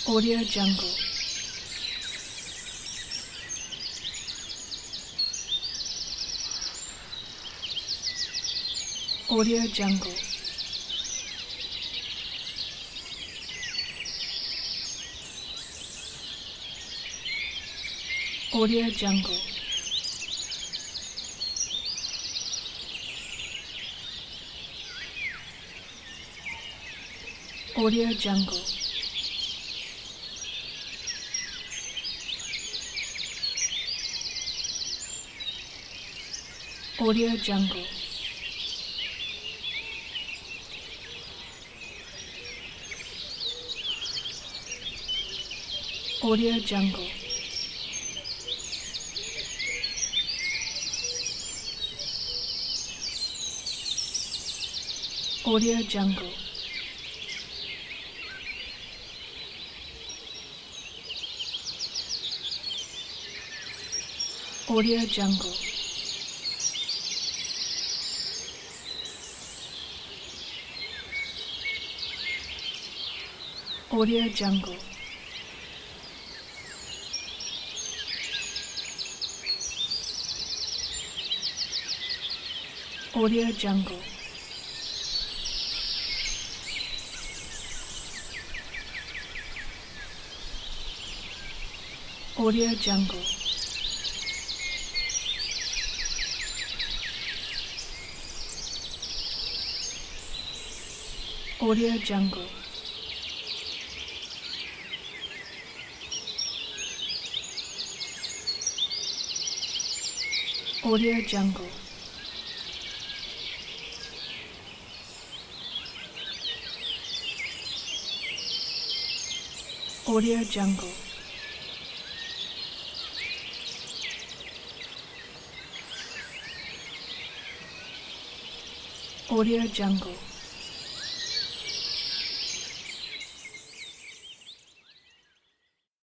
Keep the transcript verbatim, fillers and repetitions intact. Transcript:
Audio Jungle. Audio Jungle. Audio Jungle. Audio Jungle. Audio Jungle. Audio Jungle. Audio Jungle. Audio Jungle. Audio Jungle. Audio Jungle. Audio Jungle. Audio Jungle. Audio Jungle. Audio Jungle. Audio Jungle.